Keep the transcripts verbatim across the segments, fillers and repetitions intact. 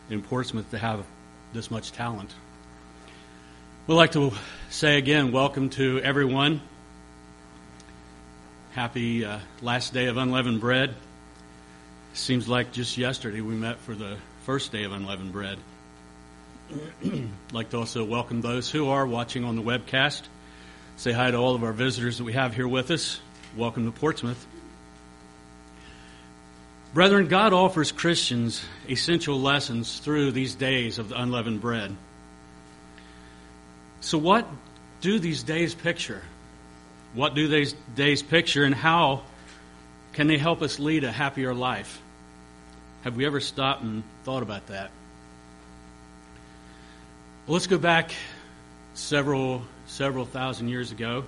in Portsmouth to have this much talent. We'd like to say again, welcome to everyone. Happy uh, last day of Unleavened Bread. Seems like just yesterday we met for the first day of Unleavened Bread. I'd like to also welcome those who are watching on the webcast. Say hi to all of our visitors that we have here with us. Welcome to Portsmouth. Brethren, God offers Christians essential lessons through these days of the unleavened bread. So what do these days picture? What do these days picture, and how can they help us lead a happier life? Have we ever stopped and thought about that? Well, let's go back several several thousand years ago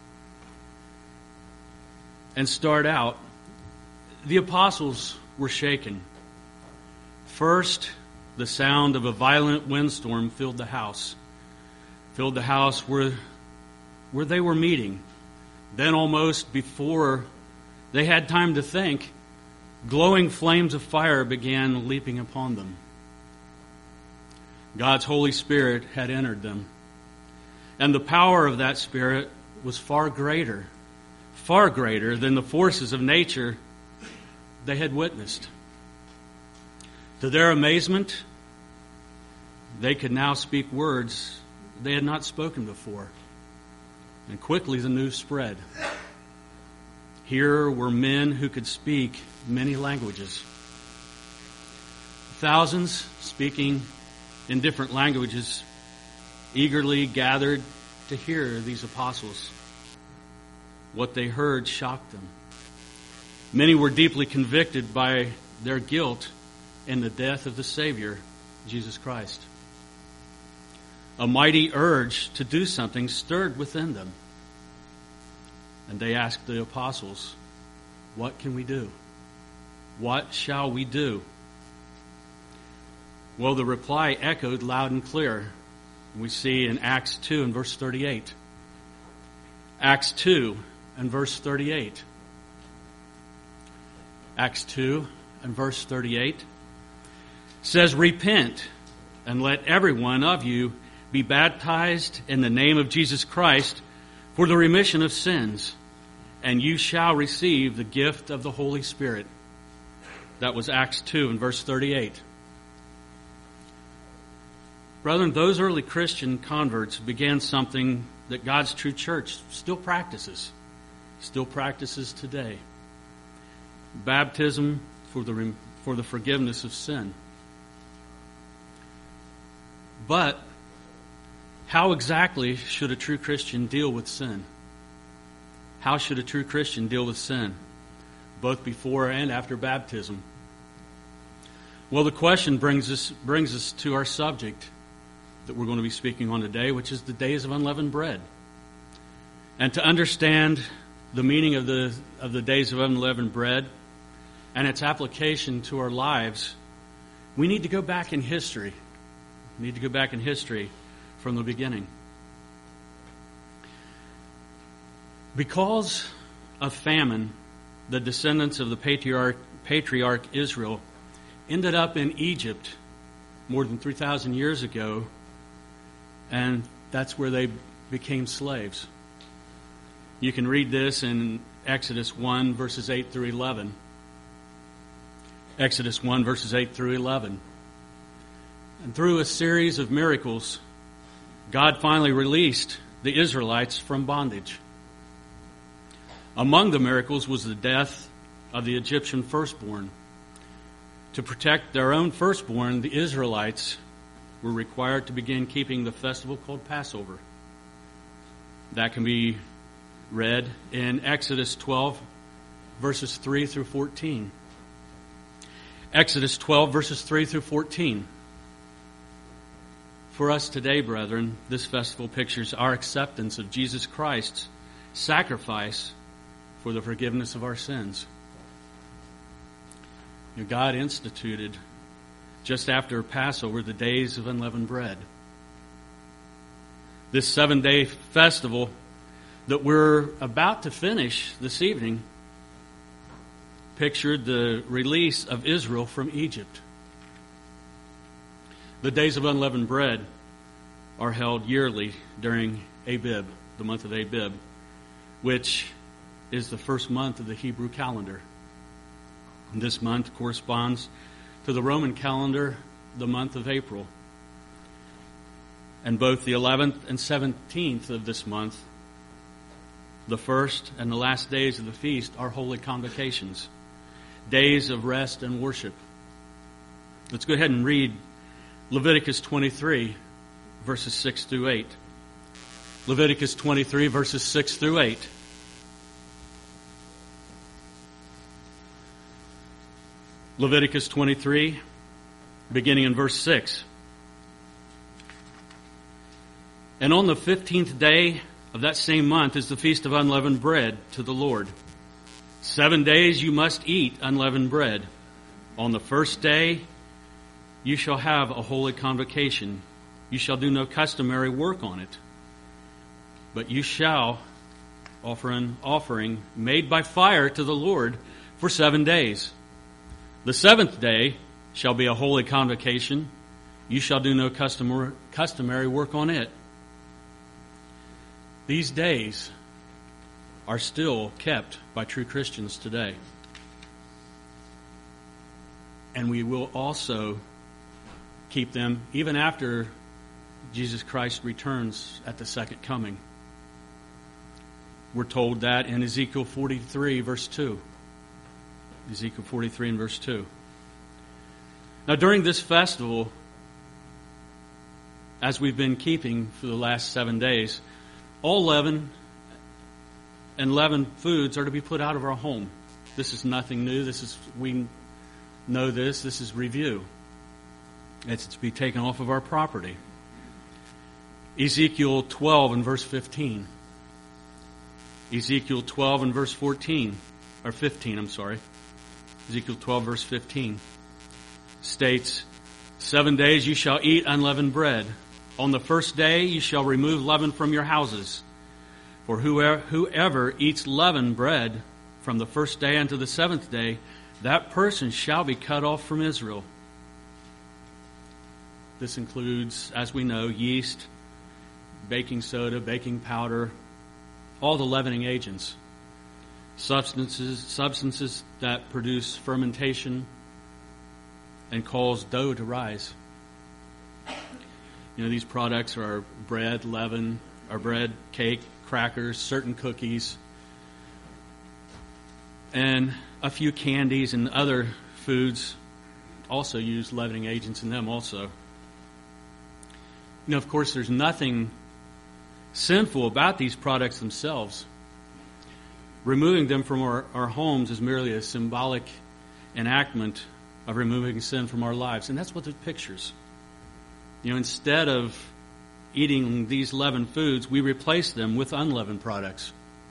and start out. The apostles were shaken. First, the sound of a violent windstorm filled the house. Filled the house where, where they were meeting. Then almost before they had time to think, glowing flames of fire began leaping upon them. God's Holy Spirit had entered them. And the power of that Spirit was far greater, far greater than the forces of nature they had witnessed. To their amazement, they could now speak words they had not spoken before. And quickly the news spread. Here were men who could speak many languages. Thousands speaking in different languages eagerly gathered to hear these apostles. What they heard shocked them. Many were deeply convicted by their guilt in the death of the Savior, Jesus Christ. A mighty urge to do something stirred within them. And they asked the apostles, "What can we do? What shall we do?" Well, the reply echoed loud and clear. We see in Acts two and verse thirty-eight. Acts two and verse thirty-eight. Acts two and verse thirty-eight says, "Repent and let every one of you be baptized in the name of Jesus Christ for the remission of sins, and you shall receive the gift of the Holy Spirit." That was Acts two and verse thirty-eight. Brethren, those early Christian converts began something that God's true church still practices, still practices today. Baptism for the, for the forgiveness of sin. But how exactly should a true Christian deal with sin? How should a true Christian deal with sin, both before and after baptism? Well, the question brings us brings us to our subject that we're going to be speaking on today, which is the days of unleavened bread. And to understand the meaning of the of the days of unleavened bread and its application to our lives, we need to go back in history. We need to go back in history from the beginning. Because of famine, the descendants of the patriarch, patriarch Israel ended up in Egypt more than three thousand years ago, and that's where they became slaves. You can read this in Exodus one, verses eight through eleven. Exodus one, verses eight through eleven. And through a series of miracles, God finally released the Israelites from bondage. Among the miracles was the death of the Egyptian firstborn. To protect their own firstborn, the Israelites were required to begin keeping the festival called Passover. That can be read in Exodus twelve, verses three through fourteen. Exodus twelve, verses three through fourteen. For us today, brethren, this festival pictures our acceptance of Jesus Christ's sacrifice for the forgiveness of our sins. You know, God instituted, just after Passover, the days of unleavened bread. This seven-day festival that we're about to finish this evening pictured the release of Israel from Egypt. The days of unleavened bread are held yearly during Abib, the month of Abib, which is the first month of the Hebrew calendar. And this month corresponds to the Roman calendar, the month of April. And both the eleventh and seventeenth of this month, the first and the last days of the feast, are holy convocations, days of rest and worship. Let's go ahead and read Leviticus twenty-three, verses six through eight. Leviticus twenty-three, verses six through eight. Leviticus twenty-three, beginning in verse six. And on the fifteenth day of that same month is the feast of unleavened bread to the Lord. Seven days you must eat unleavened bread. On the first day you shall have a holy convocation. You shall do no customary work on it. But you shall offer an offering made by fire to the Lord for seven days. The seventh day shall be a holy convocation. You shall do no customary, customary work on it. These days are still kept by true Christians today. And we will also keep them even after Jesus Christ returns at the second coming. We're told that in Ezekiel forty-three, verse two. Ezekiel forty-three and verse two. Now, during this festival, as we've been keeping for the last seven days, all leaven and leavened foods are to be put out of our home. This is nothing new. This is, we know this. This is review. It's to be taken off of our property. Ezekiel twelve and verse fifteen. Ezekiel twelve and verse fourteen, or fifteen, I'm sorry. Ezekiel twelve verse fifteen states, Seven days you shall eat unleavened bread. On the first day you shall remove leaven from your houses. For whoever, whoever eats leavened bread from the first day unto the seventh day, that person shall be cut off from Israel. This includes, as we know, yeast, baking soda, baking powder, all the leavening agents, substances, substances that produce fermentation and cause dough to rise. You know, these products are bread, leaven, or bread, cake, crackers, certain cookies, and a few candies and other foods also use leavening agents in them also. You know, of course, there's nothing sinful about these products themselves. Removing them from our, our homes is merely a symbolic enactment of removing sin from our lives. And that's what it pictures. You know, instead of eating these leavened foods, we replace them with unleavened products.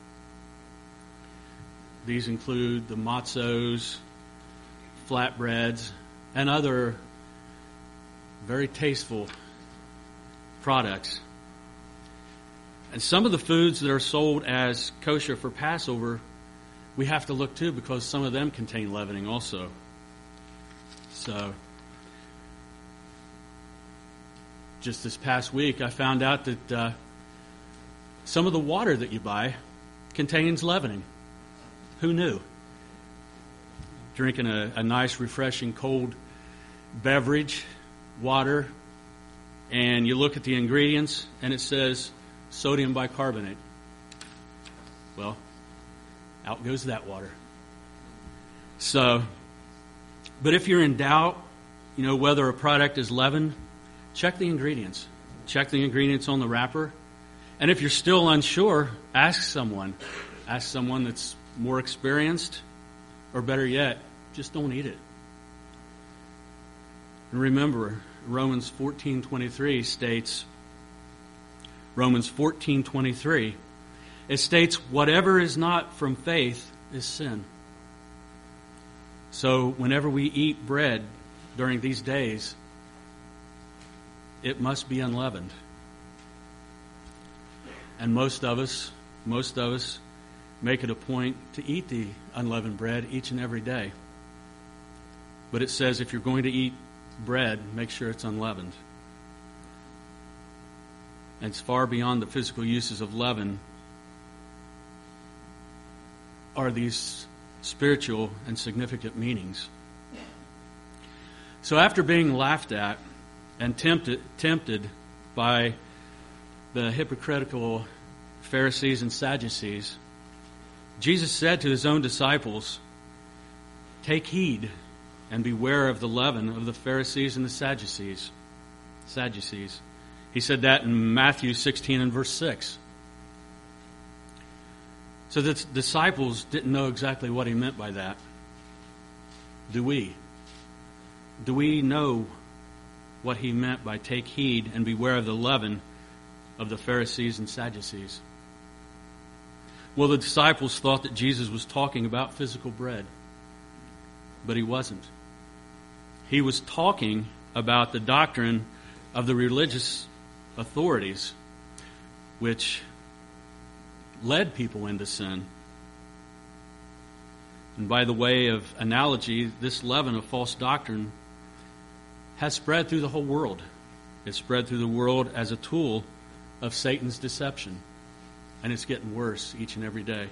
These include the matzos, flatbreads, and other very tasteful products. And some of the foods that are sold as kosher for Passover, we have to look to because some of them contain leavening also. So, just this past week, I found out that uh, some of the water that you buy contains leavening. Who knew? Drinking a, a nice, refreshing, cold beverage, water, and you look at the ingredients, and it says sodium bicarbonate. Well, out goes that water. So, but if you're in doubt, you know, whether a product is leavened, check the ingredients. Check the ingredients on the wrapper. And if you're still unsure, ask someone. Ask someone that's more experienced, or better yet, just don't eat it. And remember, Romans fourteen twenty-three states, Romans fourteen twenty-three, it states, whatever is not from faith is sin. So whenever we eat bread during these days, it must be unleavened. And most of us, most of us make it a point to eat the unleavened bread each and every day. But it says if you're going to eat bread, make sure it's unleavened. And it's far beyond the physical uses of leaven are these spiritual and significant meanings. So after being laughed at and tempted, tempted by the hypocritical Pharisees and Sadducees, Jesus said to his own disciples, "Take heed and beware of the leaven of the Pharisees and the Sadducees." Sadducees. He said that in Matthew sixteen and verse six. So the disciples didn't know exactly what he meant by that. Do we? Do we know what he meant by take heed and beware of the leaven of the Pharisees and Sadducees? Well, the disciples thought that Jesus was talking about physical bread, but he wasn't. He was talking about the doctrine of the religious authorities, which led people into sin. And by the way of analogy, this leaven of false doctrine has spread through the whole world. It's spread through the world as a tool of Satan's deception. And it's getting worse each and every day.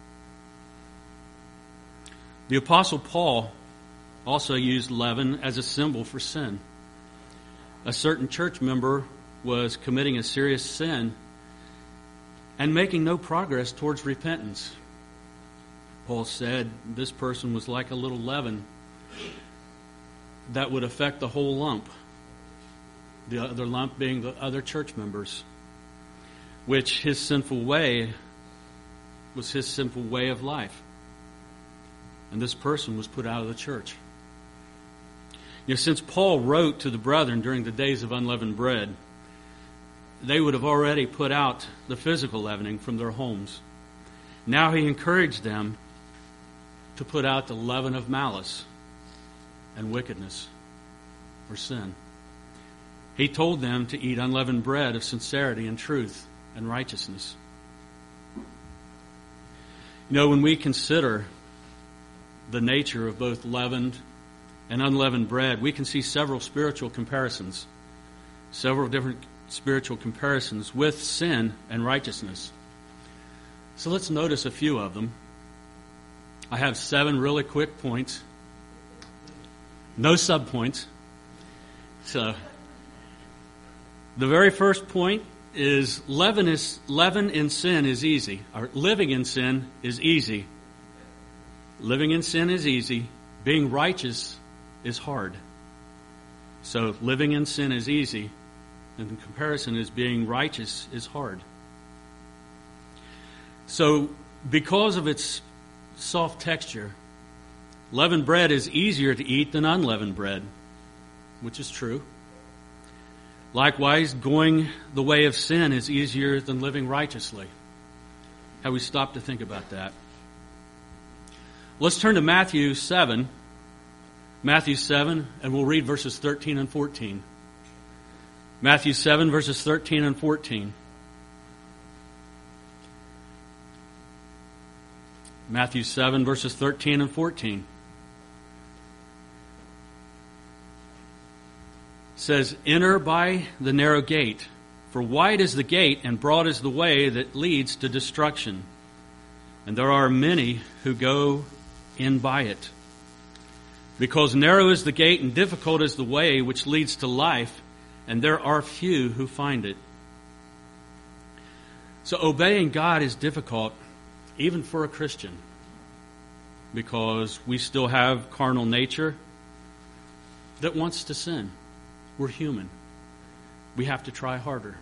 The Apostle Paul also used leaven as a symbol for sin. A certain church member was committing a serious sin and making no progress towards repentance. Paul said this person was like a little leaven that would affect the whole lump, the other lump being the other church members, which his sinful way was his sinful way of life. And this person was put out of the church. You know, since Paul wrote to the brethren during the days of unleavened bread, they would have already put out the physical leavening from their homes. Now he encouraged them to put out the leaven of malice and wickedness or sin. He told them to eat unleavened bread of sincerity and truth and righteousness. You know, when we consider the nature of both leavened and unleavened bread, we can see several spiritual comparisons, several different spiritual comparisons with sin and righteousness. So let's notice a few of them. I have seven really quick points. No subpoints. So, the very first point is leaven is leaven in sin is easy. Or living in sin is easy. Living in sin is easy. Being righteous is hard. So living in sin is easy, and in comparison is being righteous is hard. So because of its soft texture, leavened bread is easier to eat than unleavened bread, which is true. Likewise, going the way of sin is easier than living righteously. Have we stopped to think about that? Let's turn to Matthew seven. Matthew seven, and we'll read verses thirteen and fourteen. Matthew seven, verses thirteen and fourteen. Matthew seven, verses thirteen and fourteen. It says, "Enter by the narrow gate, for wide is the gate and broad is the way that leads to destruction, and there are many who go in by it. Because narrow is the gate and difficult is the way which leads to life, and there are few who find it." So obeying God is difficult, even for a Christian, because we still have carnal nature that wants to sin. We're human. We have to try harder.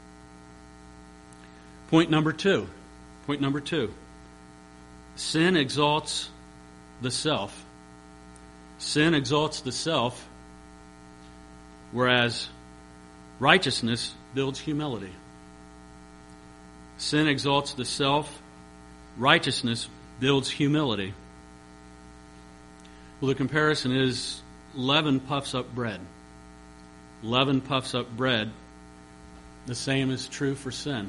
Point number two. Point number two. Sin exalts the self. Sin exalts the self, whereas righteousness builds humility. Sin exalts the self. Righteousness builds humility. Well, the comparison is leaven puffs up bread. Leaven puffs up bread. The same is true for sin.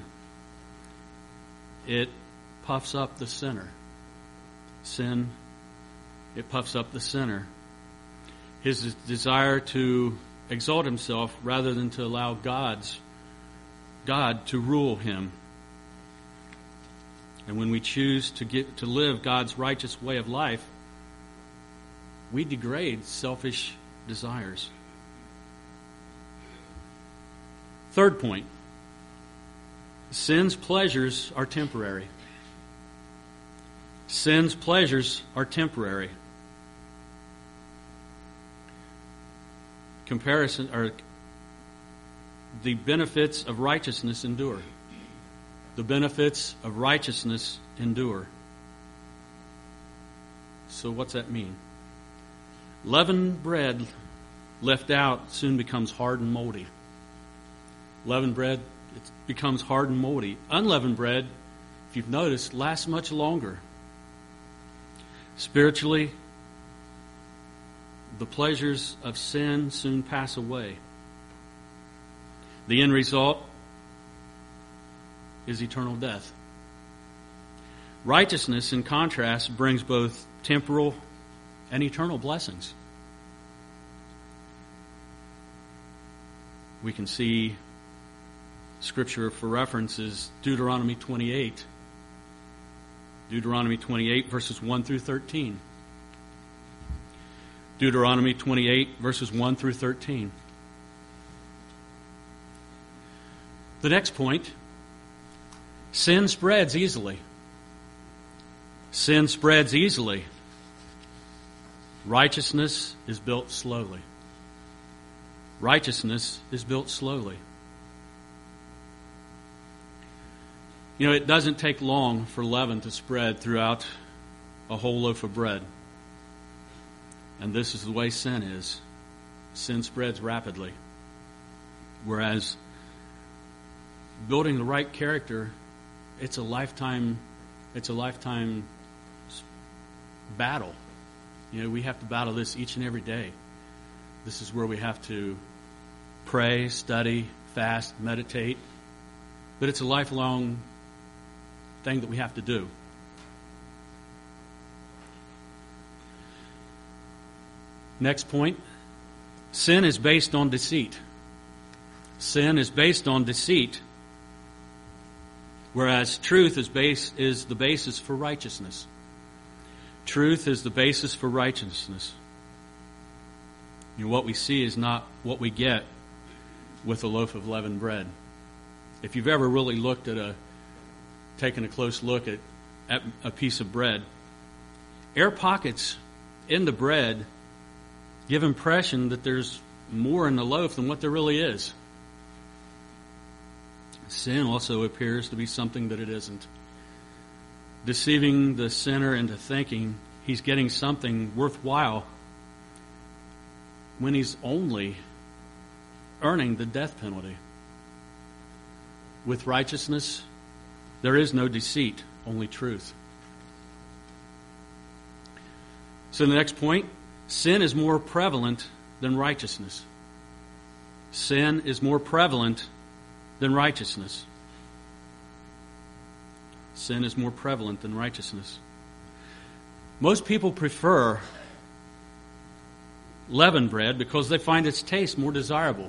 It puffs up the sinner. Sin, it puffs up the sinner. his desire to exalt himself rather than to allow God's God to rule him. And when we choose to get to live God's righteous way of life, we degrade selfish desires. Third point, sin's pleasures are temporary. Sin's pleasures are temporary. Comparison or the benefits of righteousness endure. The benefits of righteousness endure. So what's that mean? Leavened bread left out soon becomes hard and moldy. Leavened bread, it becomes hard and moldy. Unleavened bread, if you've noticed, lasts much longer. Spiritually, the pleasures of sin soon pass away. The end result is eternal death. Righteousness, in contrast, brings both temporal and eternal blessings. We can see scripture for reference is Deuteronomy twenty-eight. Deuteronomy twenty-eight, verses one through thirteen. Deuteronomy twenty-eight, verses one through thirteen. The next point, sin spreads easily. Sin spreads easily. Righteousness is built slowly. Righteousness is built slowly. You know, it doesn't take long for leaven to spread throughout a whole loaf of bread. And this is the way sin is. Sin spreads rapidly. Whereas building the right character, it's a lifetime, it's a lifetime battle. You know, we have to battle this each and every day. This is where we have to pray, study, fast, meditate. But it's a lifelong thing that we have to do. Next point, sin is based on deceit. Sin is based on deceit, whereas truth is base is the basis for righteousness. Truth is the basis for righteousness. You know, what we see is not what we get with a loaf of leavened bread. If you've ever really looked at a, taken a close look at, at a piece of bread, air pockets in the bread give impression that there's more in the loaf than what there really is. Sin also appears to be something that it isn't. Deceiving the sinner into thinking he's getting something worthwhile when he's only earning the death penalty. With righteousness, there is no deceit, only truth. So the next point, sin is more prevalent than righteousness. Sin is more prevalent than righteousness. Sin is more prevalent than righteousness. Most people prefer leavened bread because they find its taste more desirable.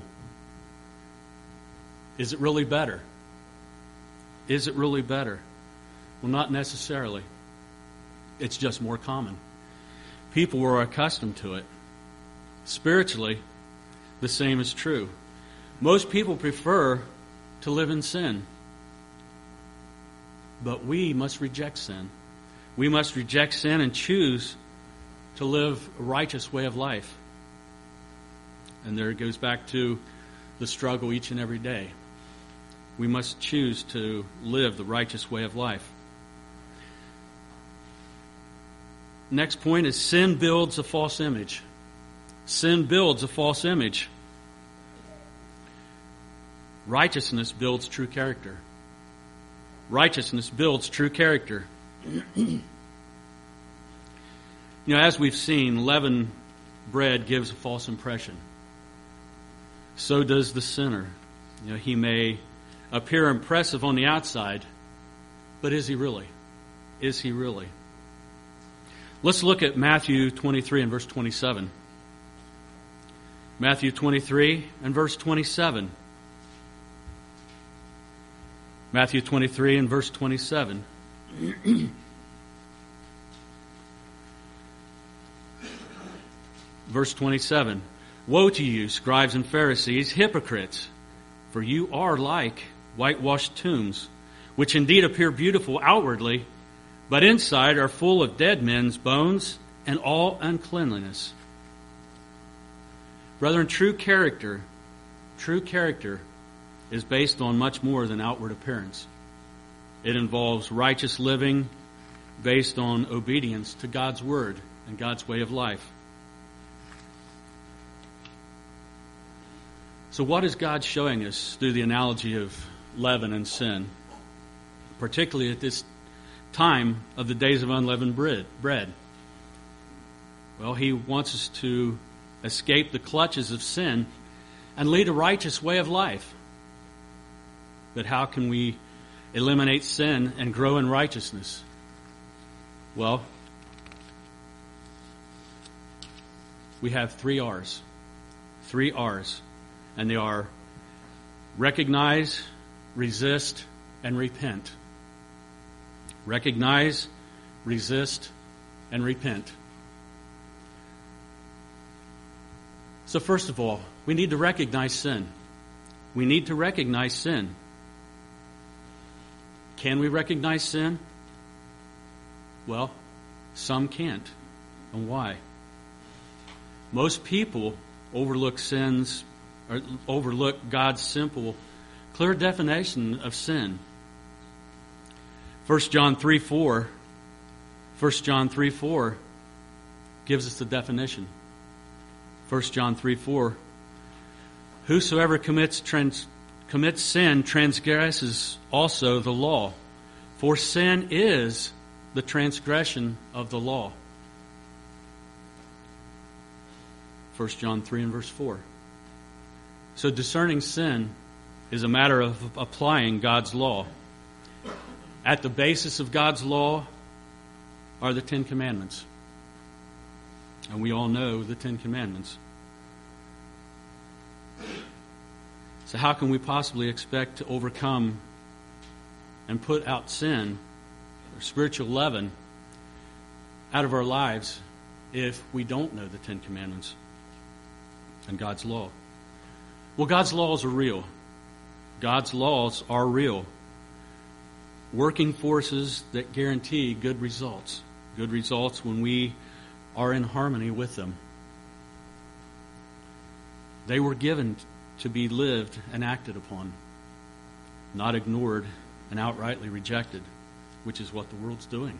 Is it really better? Is it really better? Well, not necessarily. It's just more common. People are accustomed to it. Spiritually, the same is true. Most people prefer to live in sin. But we must reject sin. We must reject sin and choose to live a righteous way of life. And there it goes back to the struggle each and every day. We must choose to live the righteous way of life. Next point is sin builds a false image. Sin builds a false image. Righteousness builds true character. Righteousness builds true character. You know, as we've seen, leavened bread gives a false impression. So does the sinner. You know, he may appear impressive on the outside, but is he really? Is he really? Let's look at Matthew twenty-three and verse twenty-seven. Matthew twenty-three and verse twenty-seven. Matthew twenty-three and verse twenty-seven. Verse twenty-seven. Woe to you, scribes and Pharisees, hypocrites, for you are like whitewashed tombs, which indeed appear beautiful outwardly, but inside are full of dead men's bones and all uncleanliness. Brethren, true character, true character is based on much more than outward appearance. It involves righteous living based on obedience to God's word and God's way of life. So what is God showing us through the analogy of leaven and sin, particularly at this time of the days of unleavened bread? Well, He wants us to escape the clutches of sin and lead a righteous way of life. But how can we eliminate sin and grow in righteousness? Well, we have three R's. Three R's. And they are recognize, resist, and repent. Recognize, resist, and repent. So first of all, we need to recognize sin. We need to recognize sin. Can we recognize sin? Well, some can't. And why? Most people overlook sins or overlook God's simple, clear definition of sin. First John three four, First John three four gives us the definition. First John three four, whosoever commits trans, commits sin transgresses also the law, for sin is the transgression of the law. First John three and verse four. So discerning sin is a matter of applying God's law. At the basis of God's law are the Ten Commandments. And we all know the Ten Commandments. So how can we possibly expect to overcome and put out sin or spiritual leaven out of our lives if we don't know the Ten Commandments and God's law? Well, God's laws are real. God's laws are real. Working forces that guarantee good results. Good results when we are in harmony with them. They were given to be lived and acted upon, not ignored and outrightly rejected, which is what the world's doing.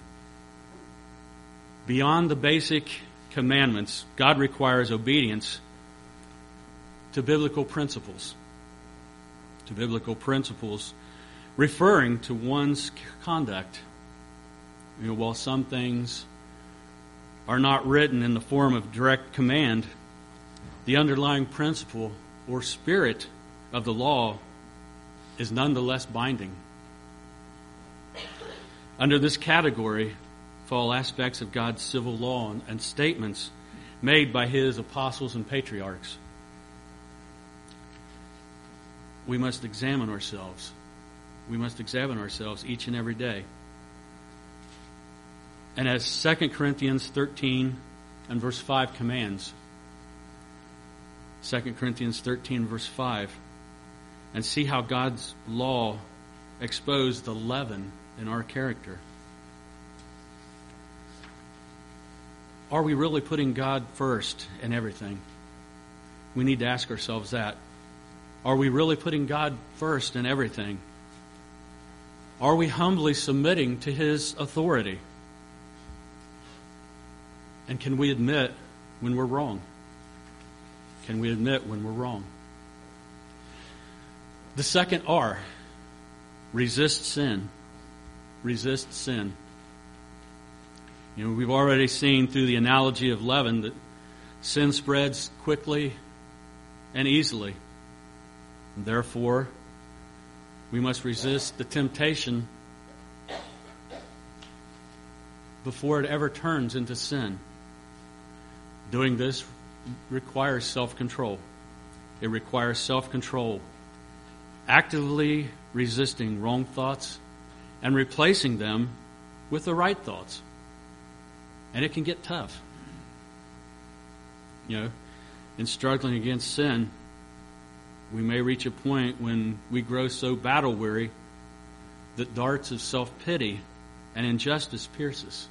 Beyond the basic commandments, God requires obedience to biblical principles. To biblical principles referring to one's conduct. You know, while some things are not written in the form of direct command, the underlying principle or spirit of the law is nonetheless binding. Under this category fall aspects of God's civil law and, and statements made by His apostles and patriarchs. We must examine ourselves. We must examine ourselves each and every day. And as Second Corinthians thirteen and verse five commands, Second Corinthians thirteen verse five, and see how God's law exposed the leaven in our character. Are we really putting God first in everything? We need to ask ourselves that. Are we really putting God first in everything? Are we humbly submitting to His authority? And can we admit when we're wrong? Can we admit when we're wrong? The second R, resist sin. Resist sin. You know, we've already seen through the analogy of leaven that sin spreads quickly and easily. And therefore, we must resist the temptation before it ever turns into sin. Doing this requires self-control. It requires self-control, actively resisting wrong thoughts and replacing them with the right thoughts. And it can get tough. You know, in struggling against sin, we may reach a point when we grow so battle-weary that darts of self-pity and injustice pierce us.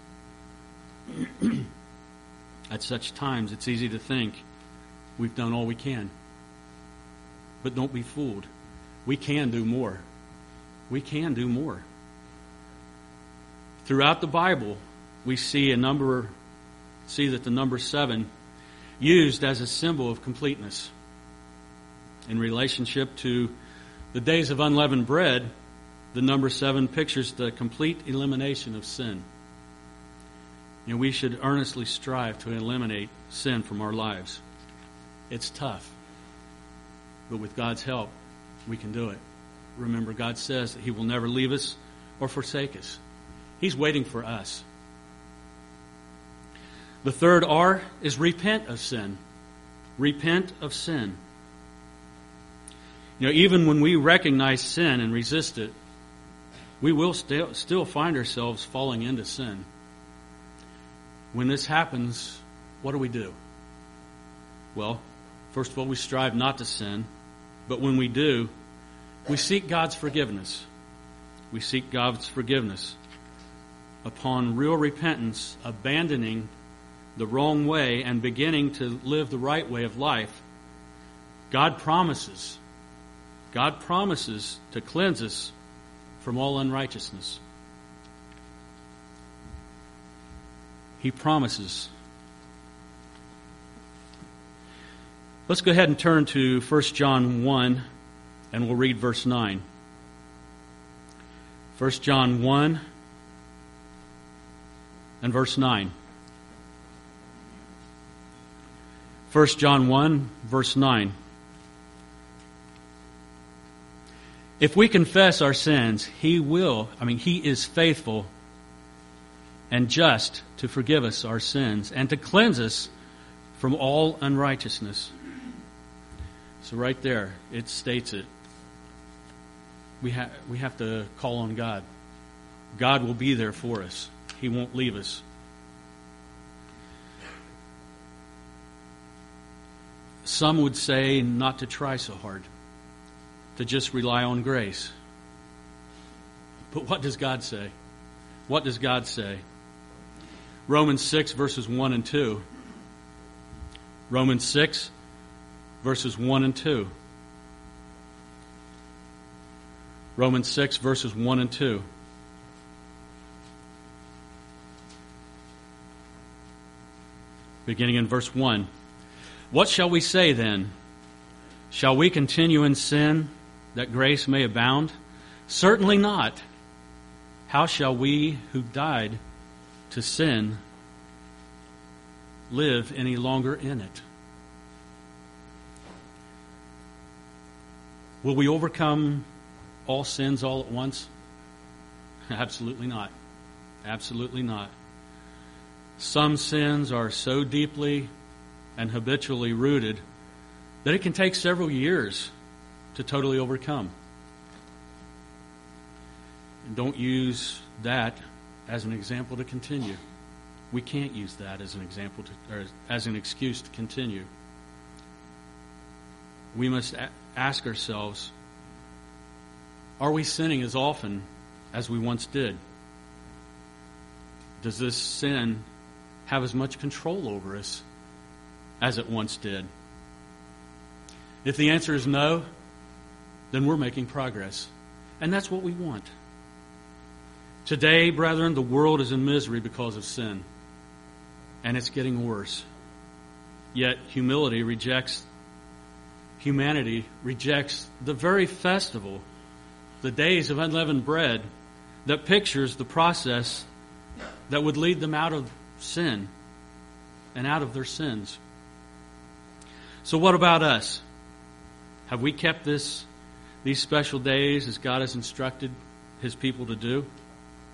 At such times, it's easy to think we've done all we can. But don't be fooled. We can do more. We can do more. Throughout the Bible, we see a number, see that the number seven used as a symbol of completeness. In relationship to the days of unleavened bread, the number seven pictures the complete elimination of sin. You know, we should earnestly strive to eliminate sin from our lives. It's tough, but with God's help, we can do it. Remember, God says that He will never leave us or forsake us. He's waiting for us. The third R is repent of sin. Repent of sin. You know, even when we recognize sin and resist it, we will still still find ourselves falling into sin. When this happens, what do we do? Well, first of all, we strive not to sin. But when we do, we seek God's forgiveness. We seek God's forgiveness. Upon real repentance, abandoning the wrong way and beginning to live the right way of life, God promises, God promises to cleanse us from all unrighteousness. He promises. Let's go ahead and turn to First John one, and we'll read verse nine. First John one and verse nine. First John one, verse nine. If we confess our sins, He will, I mean, He is faithful and just to forgive us our sins and to cleanse us from all unrighteousness. So right there, it states it. We, ha- we have to call on God. God will be there for us. He won't leave us. Some would say not to try so hard, to just rely on grace. But what does God say? What does God say? Romans six, verses one and two. Romans six, verses one and two. Romans six, verses one and two. Beginning in verse one. What shall we say then? Shall we continue in sin that grace may abound? Certainly not. How shall we who died to sin live any longer in it? Will we overcome all sins all at once? Absolutely not. Absolutely not. Some sins are so deeply and habitually rooted that it can take several years to totally overcome. And don't use that as an example to continue. We can't use that as an example to, or as an excuse to continue. We must a- ask ourselves, are we sinning as often as we once did? Does this sin have as much control over us as it once did? If the answer is no, then we're making progress. And that's what we want. Today, brethren, the world is in misery because of sin. And it's getting worse. Yet humility rejects, humanity rejects the very festival, the days of unleavened bread, that pictures the process that would lead them out of sin and out of their sins. So what about us? Have we kept this, these special days as God has instructed His people to do?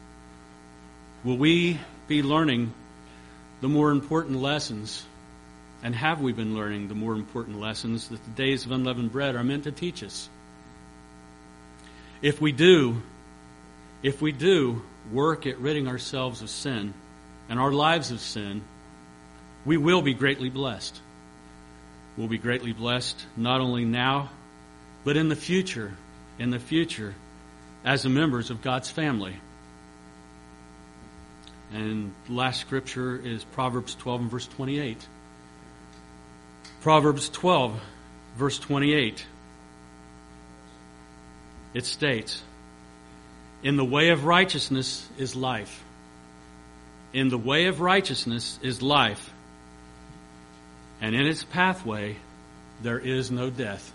Will we be learning the more important lessons And have we been learning the more important lessons that the days of unleavened bread are meant to teach us? If we do, if we do work at ridding ourselves of sin and our lives of sin, we will be greatly blessed. We'll be greatly blessed not only now, but in the future, in the future, as the members of God's family. And the last scripture is Proverbs twelve and verse twenty-eight. Proverbs twelve, verse twenty-eight. It states, "In the way of righteousness is life. In the way of righteousness is life. And in its pathway there is no death."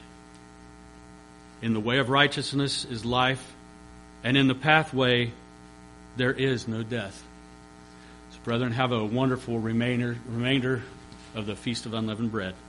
In the way of righteousness is life, and in the pathway there is no death. So, brethren, have a wonderful remainder, remainder of the Feast of Unleavened Bread.